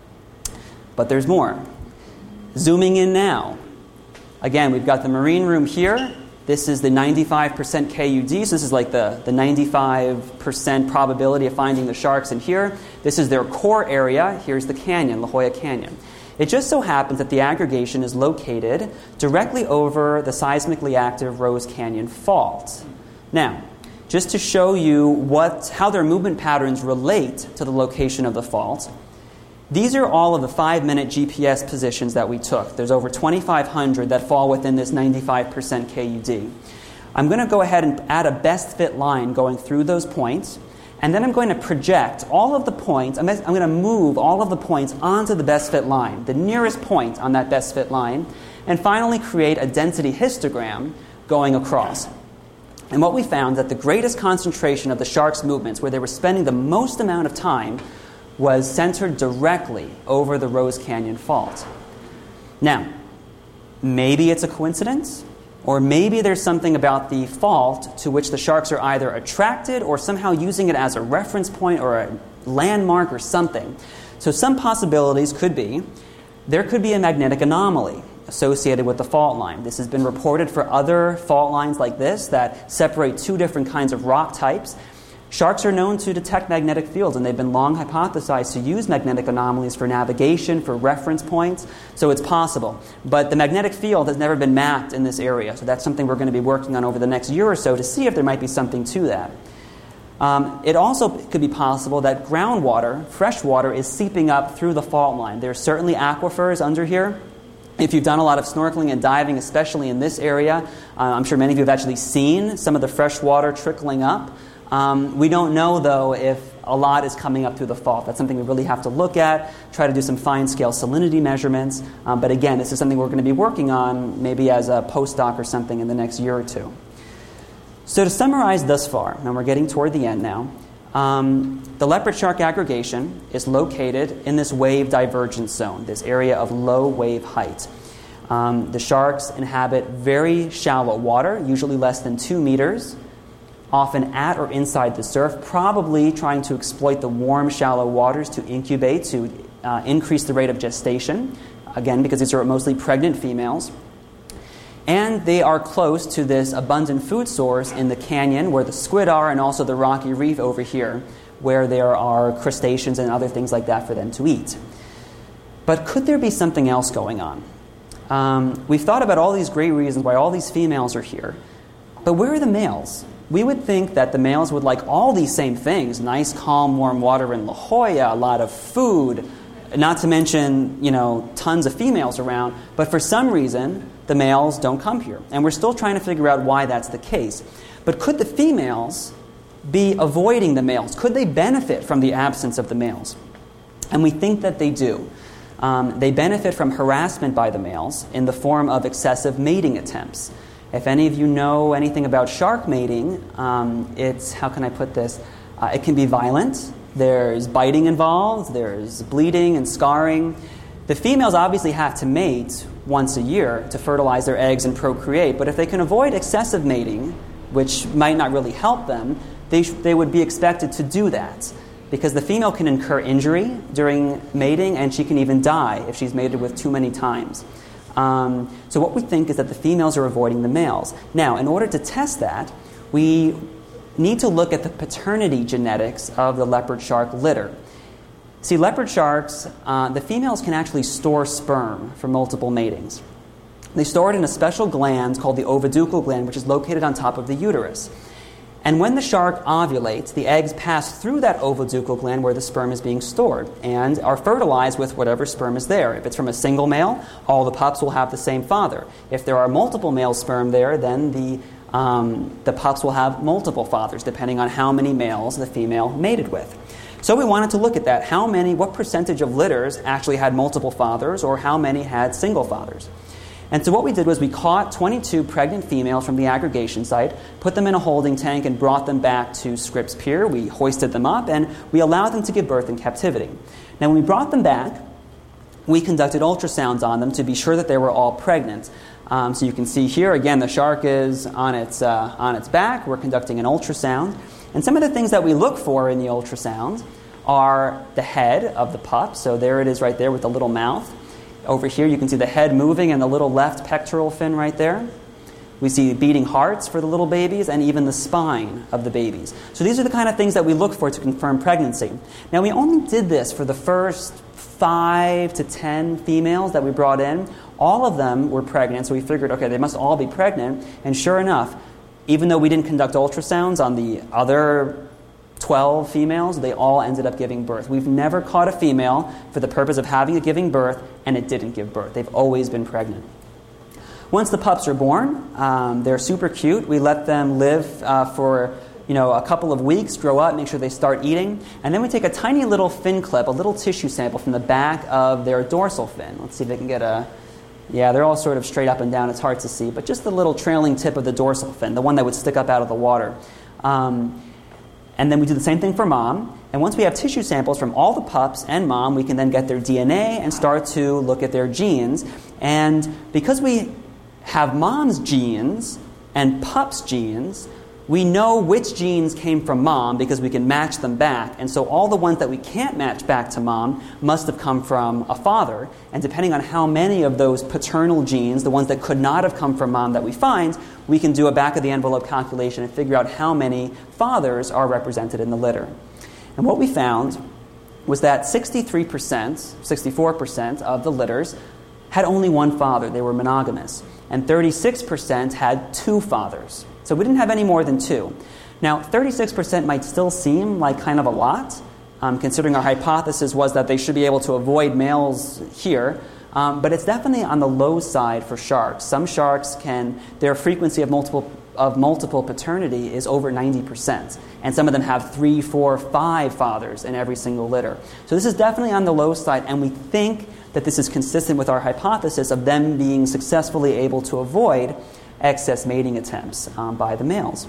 But there's more. Zooming in now. Again, we've got the marine room here. This is the ninety-five percent K U D, so this is like the, the ninety-five percent probability of finding the sharks in here. This is their core area. Here's the canyon, La Jolla Canyon. It just so happens that the aggregation is located directly over the seismically active Rose Canyon Fault. Now, just to show you what how their movement patterns relate to the location of the fault, these are all of the five-minute G P S positions that we took. There's over twenty-five hundred that fall within this ninety-five percent K U D. I'm going to go ahead and add a best fit line going through those points, and then I'm going to project all of the points. I'm going to move all of the points onto the best fit line, the nearest point on that best fit line, and finally create a density histogram going across. And what we found that the greatest concentration of the sharks' movements, where they were spending the most amount of time, was centered directly over the Rose Canyon Fault. Now, maybe it's a coincidence, or maybe there's something about the fault to which the sharks are either attracted or somehow using it as a reference point or a landmark or something. So some possibilities could be there could be a magnetic anomaly associated with the fault line. This has been reported for other fault lines like this that separate two different kinds of rock types. Sharks are known to detect magnetic fields, and they've been long hypothesized to use magnetic anomalies for navigation, for reference points, so it's possible. But the magnetic field has never been mapped in this area, so that's something we're going to be working on over the next year or so to see if there might be something to that. Um, it also could be possible that groundwater, fresh water, is seeping up through the fault line. There are certainly aquifers under here. If you've done a lot of snorkeling and diving, especially in this area, uh, I'm sure many of you have actually seen some of the fresh water trickling up. Um, we don't know, though, if a lot is coming up through the fault. That's something we really have to look at, try to do some fine-scale salinity measurements. Um, but again, this is something we're going to be working on maybe as a postdoc or something in the next year or two. So to summarize thus far, and we're getting toward the end now, um, the leopard shark aggregation is located in this wave divergence zone, this area of low wave height. Um, the sharks inhabit very shallow water, usually less than two meters, often at or inside the surf, probably trying to exploit the warm, shallow waters to incubate, to uh, increase the rate of gestation, again, because these are mostly pregnant females. And they are close to this abundant food source in the canyon where the squid are, and also the rocky reef over here, where there are crustaceans and other things like that for them to eat. But could there be something else going on? Um, we've thought about all these great reasons why all these females are here. But where are the males? We would think that the males would like all these same things. Nice, calm, warm water in La Jolla, a lot of food, not to mention, you know, tons of females around. But for some reason, the males don't come here. And we're still trying to figure out why that's the case. But could the females be avoiding the males? Could they benefit from the absence of the males? And we think that they do. Um, they benefit from harassment by the males in the form of excessive mating attempts. If any of you know anything about shark mating, um, it's, how can I put this? Uh, it can be violent. There's biting involved. There's bleeding and scarring. The females obviously have to mate once a year to fertilize their eggs and procreate. But if they can avoid excessive mating, which might not really help them, they, sh- they would be expected to do that. Because the female can incur injury during mating, and she can even die if she's mated with too many times. Um, so what we think is that the females are avoiding the males. Now, in order to test that, we need to look at the paternity genetics of the leopard shark litter. See, leopard sharks, uh, the females can actually store sperm for multiple matings. They store it in a special gland called the oviducal gland, which is located on top of the uterus. And when the shark ovulates, the eggs pass through that oviducal gland where the sperm is being stored and are fertilized with whatever sperm is there. If it's from a single male, all the pups will have the same father. If there are multiple male sperm there, then the um, the pups will have multiple fathers, depending on how many males the female mated with. So we wanted to look at that. How many, what percentage of litters actually had multiple fathers, or how many had single fathers? And so what we did was we caught twenty-two pregnant females from the aggregation site, put them in a holding tank, and brought them back to Scripps Pier. We hoisted them up, and we allowed them to give birth in captivity. Now, when we brought them back, we conducted ultrasounds on them to be sure that they were all pregnant. Um, so you can see here, again, the shark is on its, uh, on its back. We're conducting an ultrasound. And some of the things that we look for in the ultrasound are the head of the pup. So there it is right there with the little mouth. Over here, you can see the head moving and the little left pectoral fin right there. We see beating hearts for the little babies and even the spine of the babies. So these are the kind of things that we look for to confirm pregnancy. Now, we only did this for the first five to ten females that we brought in. All of them were pregnant, so we figured, okay, they must all be pregnant. And sure enough, even though we didn't conduct ultrasounds on the other twelve females, they all ended up giving birth. We've never caught a female for the purpose of having a giving birth, and it didn't give birth. They've always been pregnant. Once the pups are born, um, they're super cute. We let them live uh, for you know, a couple of weeks, grow up, make sure they start eating, and then we take a tiny little fin clip, a little tissue sample from the back of their dorsal fin. Let's see if they can get a... Yeah, they're all sort of straight up and down. It's hard to see, but just the little trailing tip of the dorsal fin, the one that would stick up out of the water. Um, And then we do the same thing for mom. And once we have tissue samples from all the pups and mom, we can then get their D N A and start to look at their genes. And because we have mom's genes and pups' genes, we know which genes came from mom because we can match them back. And so all the ones that we can't match back to mom must have come from a father. And depending on how many of those paternal genes, the ones that could not have come from mom that we find, we can do a back-of-the-envelope calculation and figure out how many fathers are represented in the litter. And what we found was that sixty-three percent, sixty-four percent of the litters had only one father. They were monogamous. And thirty-six percent had two fathers. So we didn't have any more than two. Now, thirty-six percent might still seem like kind of a lot, um, considering our hypothesis was that they should be able to avoid males here. Um, but it's definitely on the low side for sharks. Some sharks can, their frequency of multiple of multiple paternity is over ninety percent. And some of them have three, four, five fathers in every single litter. So this is definitely on the low side, and we think that this is consistent with our hypothesis of them being successfully able to avoid excess mating attempts um, by the males.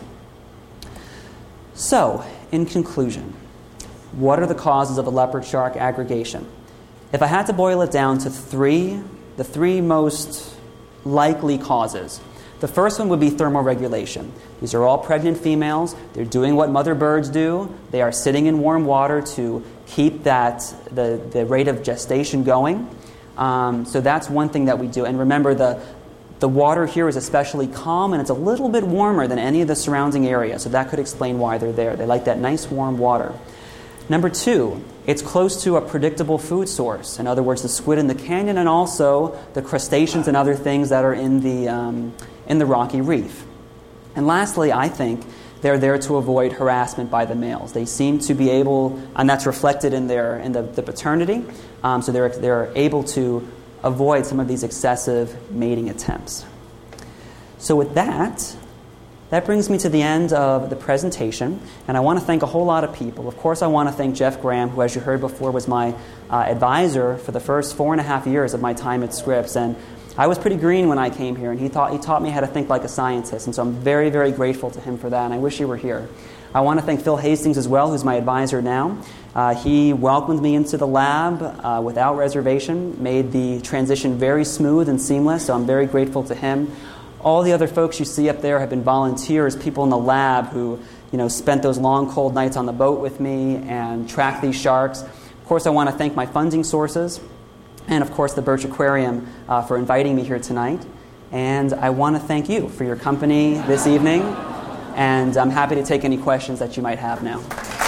So, in conclusion, what are the causes of a leopard shark aggregation? If I had to boil it down to three, the three most likely causes, the first one would be thermoregulation. These are all pregnant females. They're doing what mother birds do. They are sitting in warm water to keep that the, the rate of gestation going. Um, so that's one thing that we do. And remember, the The water here is especially calm, and it's a little bit warmer than any of the surrounding area, so that could explain why they're there. They like that nice warm water. Number two, it's close to a predictable food source. In other words, the squid in the canyon and also the crustaceans and other things that are in the, um, in the rocky reef. And lastly, I think they're there to avoid harassment by the males. They seem to be able, and that's reflected in their in the, the paternity, um, so they're, they're able to avoid some of these excessive mating attempts. So with that, that brings me to the end of the presentation, and I want to thank a whole lot of people. Of course, I want to thank Jeff Graham, who, as you heard before, was my uh, advisor for the first four and a half years of my time at Scripps, and I was pretty green when I came here, and he taught, he taught me how to think like a scientist, and so I'm very, very grateful to him for that, and I wish he were here. I want to thank Phil Hastings as well, who's my advisor now. Uh, he welcomed me into the lab uh, without reservation, made the transition very smooth and seamless, so I'm very grateful to him. All the other folks you see up there have been volunteers, people in the lab who, you know, spent those long, cold nights on the boat with me and tracked these sharks. Of course, I want to thank my funding sources, and of course the Birch Aquarium uh, for inviting me here tonight. And I want to thank you for your company this evening, and I'm happy to take any questions that you might have now.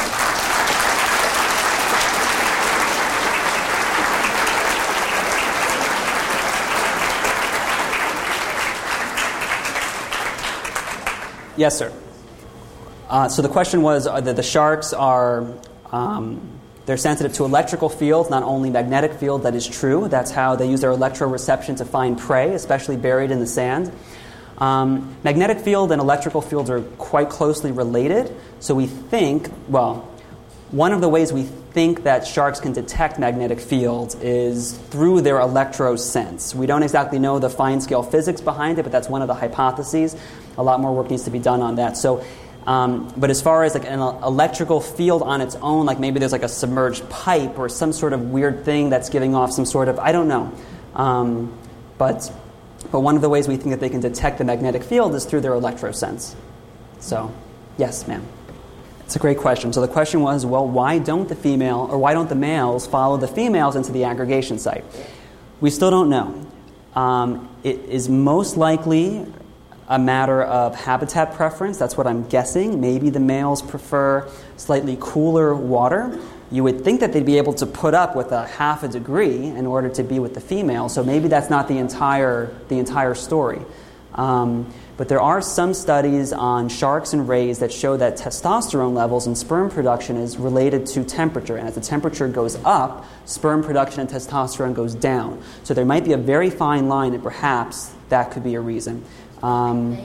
Yes, sir. Uh, so the question was uh, that the sharks are, um, they're sensitive to electrical fields, not only magnetic field. That is true. That's how they use their electroreception to find prey, especially buried in the sand. Um, magnetic field and electrical fields are quite closely related. So we think, well, one of the ways we think that sharks can detect magnetic fields is through their electrosense. We don't exactly know the fine-scale physics behind it, but that's one of the hypotheses. A lot more work needs to be done on that. So, um, but as far as like an electrical field on its own, like maybe there's like a submerged pipe or some sort of weird thing that's giving off some sort of, I don't know. Um, but, but one of the ways we think that they can detect the magnetic field is through their electrosense. So, yes, ma'am. It's a great question. So the question was, well, why don't the female, or why don't the males follow the females into the aggregation site? We still don't know. Um, it is most likely a matter of habitat preference. That's what I'm guessing. Maybe the males prefer slightly cooler water. You would think that they'd be able to put up with a half a degree in order to be with the female. So maybe that's not the entire the entire story. Um, but there are some studies on sharks and rays that show that testosterone levels in sperm production is related to temperature. And as the temperature goes up, sperm production and testosterone goes down. So there might be a very fine line, and perhaps that could be a reason. Um,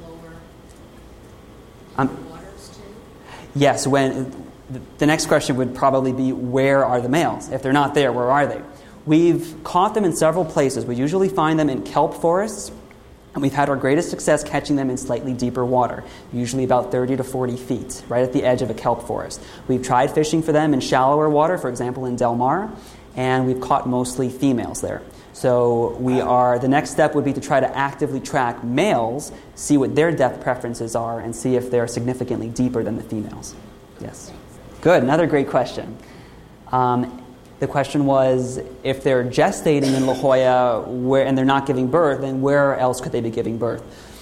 um, yes, when the next question would probably be, where are the males? If they're not there, where are they? We've caught them in several places. We usually find them in kelp forests, and we've had our greatest success catching them in slightly deeper water, usually about thirty to forty feet, right at the edge of a kelp forest. We've tried fishing for them in shallower water, for example in Del Mar, and we've caught mostly females there. So we are, the next step would be to try to actively track males, see what their depth preferences are, and see if they're significantly deeper than the females. Yes. Good. Another great question. Um, the question was, if they're gestating in La Jolla where, and they're not giving birth, then where else could they be giving birth?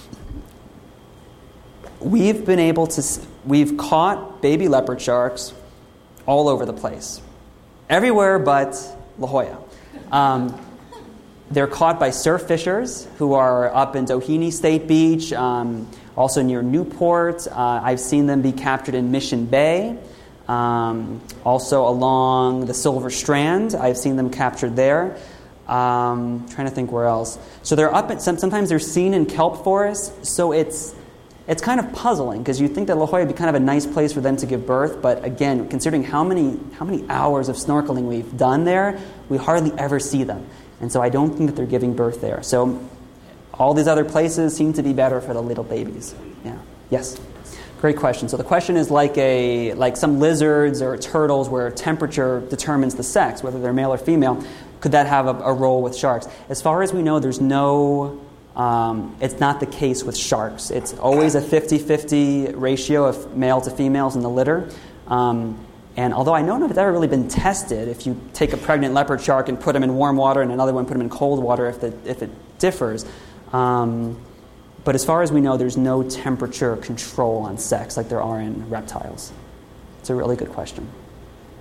We've been able to, we've caught baby leopard sharks all over the place. Everywhere but La Jolla. Um, They're caught by surf fishers who are up in Doheny State Beach, um, also near Newport. Uh, I've seen them be captured in Mission Bay, um, also along the Silver Strand. I've seen them captured there. Um, trying to think where else. So they're up at some, sometimes they're seen in kelp forests. So it's it's kind of puzzling because you think that La Jolla would be kind of a nice place for them to give birth, but again, considering how many how many hours of snorkeling we've done there, we hardly ever see them. And so I don't think that they're giving birth there. So all these other places seem to be better for the little babies. Yeah. Yes. Great question. So the question is like a like some lizards or turtles where temperature determines the sex, whether they're male or female. Could that have a, a role with sharks? As far as we know, there's no... Um, it's not the case with sharks. It's always a fifty-fifty ratio of male to females in the litter. Um, And although I don't know if it's ever really been tested, if you take a pregnant leopard shark and put them in warm water and another one put them in cold water, if, the, if it differs. Um, but as far as we know, there's no temperature control on sex like there are in reptiles. It's a really good question.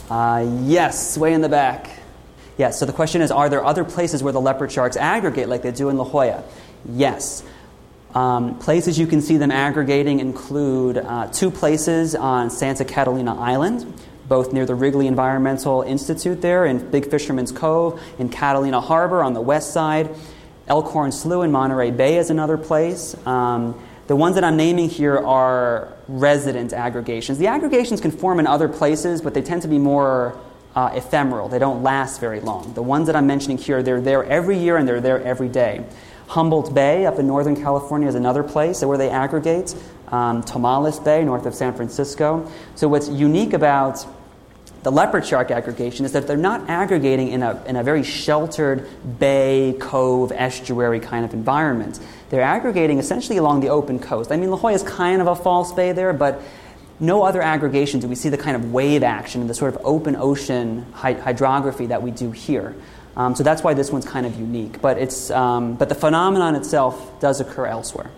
Uh, yes, way in the back. Yes, so the question is, are there other places where the leopard sharks aggregate like they do in La Jolla? Yes. Um, places you can see them aggregating include uh, two places on Santa Catalina Island, both near the Wrigley Environmental Institute there in Big Fisherman's Cove, in Catalina Harbor on the west side. Elkhorn Slough in Monterey Bay is another place. Um, the ones that I'm naming here are resident aggregations. The aggregations can form in other places, but they tend to be more uh, ephemeral. They don't last very long. The ones that I'm mentioning here, they're there every year and they're there every day. Humboldt Bay up in Northern California is another place where they aggregate. Um, Tomales Bay, north of San Francisco. So what's unique about the leopard shark aggregation is that they're not aggregating in a, in a very sheltered bay, cove, estuary kind of environment. They're aggregating essentially along the open coast. I mean, La Jolla is kind of a false bay there, but no other aggregation do we see the kind of wave action and the sort of open ocean hy- hydrography that we do here. Um, so that's why this one's kind of unique. But it's um, but the phenomenon itself does occur elsewhere.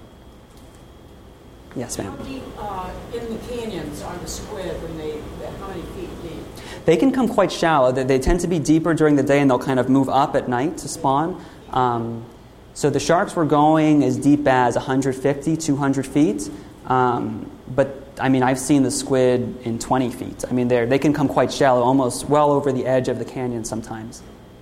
Yes, ma'am. How deep uh, in the canyons are the squid when they, how many feet deep? They can come quite shallow. They, they tend to be deeper during the day, and they'll kind of move up at night to spawn. Um, so the sharks were going as deep as one hundred fifty, two hundred feet. Um, but, I mean, I've seen the squid in twenty feet. I mean, they they can come quite shallow, almost well over the edge of the canyon sometimes.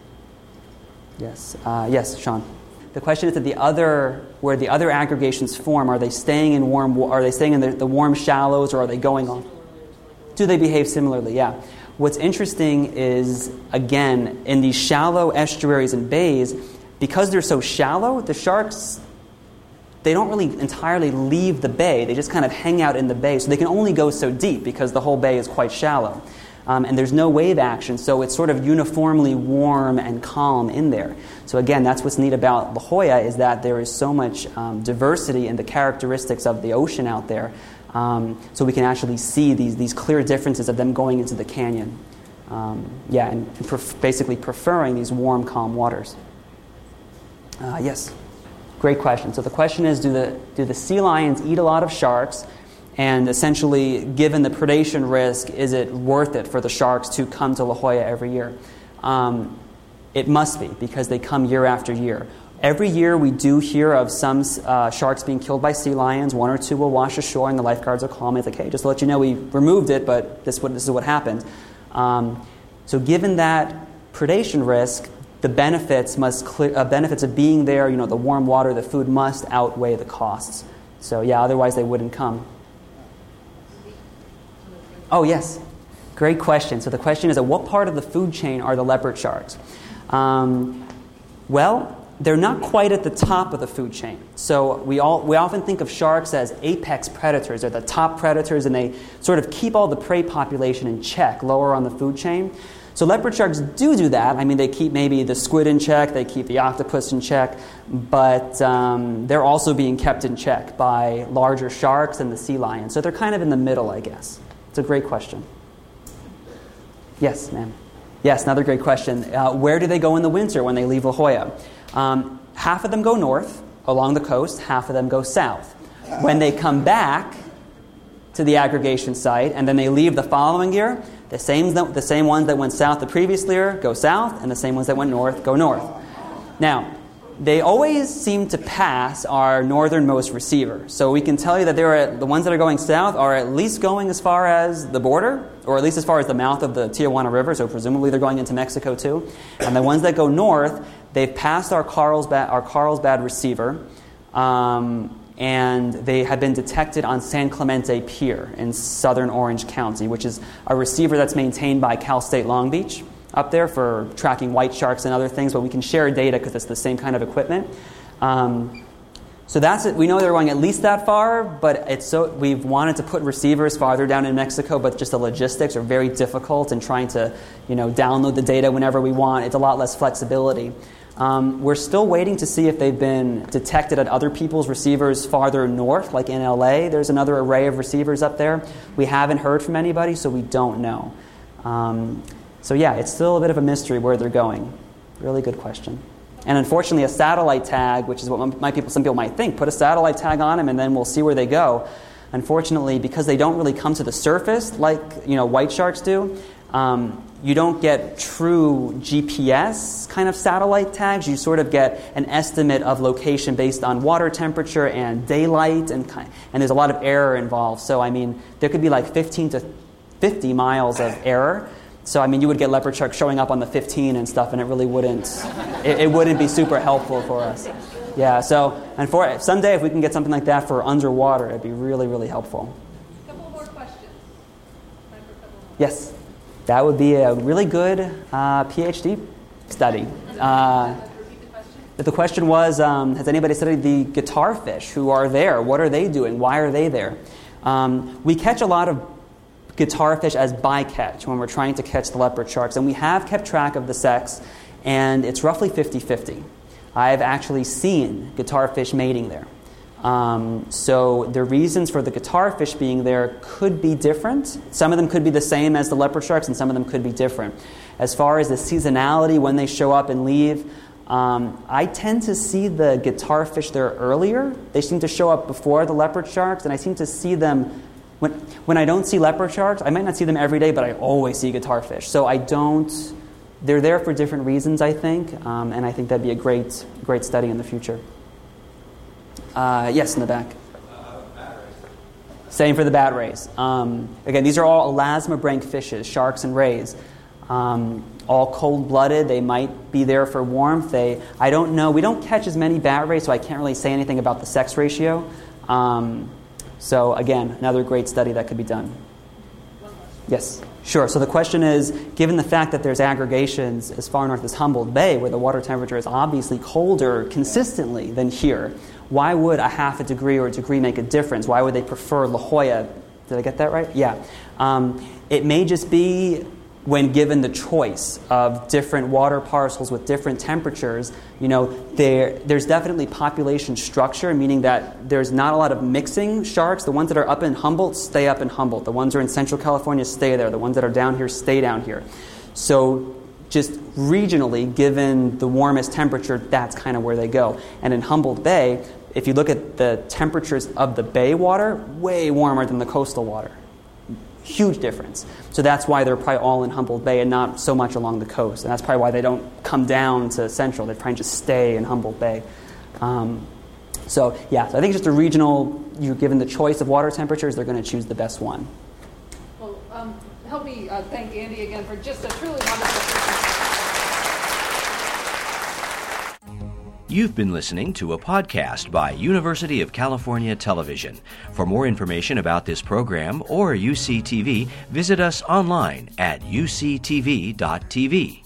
Yes. Uh, yes, Sean. The question is that the other, where the other aggregations form, are they staying in warm? Are they staying in the, the warm shallows, or are they going on? Do they behave similarly? Yeah. What's interesting is, again, in these shallow estuaries and bays, because they're so shallow, the sharks, they don't really entirely leave the bay. They just kind of hang out in the bay, so they can only go so deep because the whole bay is quite shallow. Um, and there's no wave action, so it's sort of uniformly warm and calm in there. So again, that's what's neat about La Jolla, is that there is so much um, diversity in the characteristics of the ocean out there. Um, so we can actually see these these clear differences of them going into the canyon. Um, yeah, and pref- basically preferring these warm, calm waters. Uh, yes, great question. So the question is, do the do the sea lions eat a lot of sharks? And essentially, given the predation risk, is it worth it for the sharks to come to La Jolla every year? Um, it must be, because they come year after year. Every year we do hear of some uh, sharks being killed by sea lions. One or two will wash ashore, and the lifeguards will call me. It's like, hey, just to let you know, we removed it, but this, what, this is what happened. Um, so given that predation risk, the benefits must clear, uh, benefits of being there, you know, the warm water, the food, must outweigh the costs. So yeah, otherwise they wouldn't come. Oh, yes. Great question. So the question is, at what part of the food chain are the leopard sharks? Um, well, they're not quite at the top of the food chain. So we all we often think of sharks as apex predators. They're the top predators, and they sort of keep all the prey population in check lower on the food chain. So leopard sharks do do that. I mean, they keep maybe the squid in check, they keep the octopus in check, but um, they're also being kept in check by larger sharks and the sea lion. So they're kind of in the middle, I guess. It's a great question. Yes, ma'am. Yes, another great question. Uh, where do they go in the winter when they leave La Jolla? Um, half of them go north along the coast, half of them go south. When they come back to the aggregation site and then they leave the following year, the same, the same ones that went south the previous year go south, and the same ones that went north go north. Now, they always seem to pass our northernmost receiver. So we can tell you that they're at, the ones that are going south are at least going as far as the border, or at least as far as the mouth of the Tijuana River, so presumably they're going into Mexico too. And the ones that go north, they've passed our Carlsbad, our Carlsbad receiver, um, and they have been detected on San Clemente Pier in southern Orange County, which is a receiver that's maintained by Cal State Long Beach up there for tracking white sharks and other things, but we can share data because it's the same kind of equipment. Um, so that's it. We know they're going at least that far, but it's so we've wanted to put receivers farther down in Mexico, but just the logistics are very difficult, and trying to, you know, download the data whenever we want, it's a lot less flexibility. Um, we're still waiting to see if they've been detected at other people's receivers farther north, like in L A. There's another array of receivers up there. We haven't heard from anybody, so we don't know. Um, So yeah, it's still a bit of a mystery where they're going. Really good question. And unfortunately, a satellite tag, which is what my people, some people might think, put a satellite tag on them and then we'll see where they go. Unfortunately, because they don't really come to the surface like, you know, white sharks do, Um, you don't get true G P S kind of satellite tags. You sort of get an estimate of location based on water temperature and daylight, and and there's a lot of error involved. So, I mean, there could be like fifteen to fifty miles of error. So, I mean, you would get leopard sharks showing up on the fifteen and stuff, and it really wouldn't, it, it wouldn't be super helpful for us. Yeah, so, and for someday if we can get something like that for underwater, it'd be really, really helpful. A couple more questions. Time for a couple more. Yes, that would be a really good uh, PhD study. Uh, Repeat the question. the question was, um, has anybody studied the guitar fish? Who are there? What are they doing? Why are they there? Um, we catch a lot of guitar fish as bycatch when we're trying to catch the leopard sharks, and we have kept track of the sex, and it's roughly fifty-fifty. I've actually seen guitar fish mating there. Um, so the reasons for the guitar fish being there could be different. Some of them could be the same as the leopard sharks, and some of them could be different. As far as the seasonality, when they show up and leave, um, I tend to see the guitar fish there earlier. They seem to show up before the leopard sharks, and I seem to see them When when I don't see leopard sharks. I might not see them every day, but I always see guitar fish. So I don't, they're there for different reasons, I think, um, and I think that'd be a great, great study in the future. Uh, yes, in the back. Uh, bat rays. Same for the bat rays. Um, again, these are all elasmobranch fishes, sharks and rays. Um, all cold-blooded. They might be there for warmth. They, I don't know. We don't catch as many bat rays, so I can't really say anything about the sex ratio. Um, So again, another great study that could be done. Yes, sure. So the question is, given the fact that there's aggregations as far north as Humboldt Bay, where the water temperature is obviously colder consistently than here, why would a half a degree or a degree make a difference? Why would they prefer La Jolla? Did I get that right? Yeah. Um, it may just be when given the choice of different water parcels with different temperatures, you know, there there's definitely population structure, meaning that there's not a lot of mixing sharks. The ones that are up in Humboldt stay up in Humboldt. The ones that are in Central California stay there. The ones that are down here stay down here. So just regionally, given the warmest temperature, that's kind of where they go. And in Humboldt Bay, if you look at the temperatures of the bay water, way warmer than the coastal water. Huge difference. So that's why they're probably all in Humboldt Bay and not so much along the coast. And that's probably why they don't come down to Central. They probably just stay in Humboldt Bay. Um, so, yeah, so I think it's just a regional, you're given the choice of water temperatures, they're going to choose the best one. Well, um, help me uh, thank Andy again for just a truly wonderful. You've been listening to a podcast by University of California Television. For more information about this program or U C T V, visit us online at U C T V dot T V.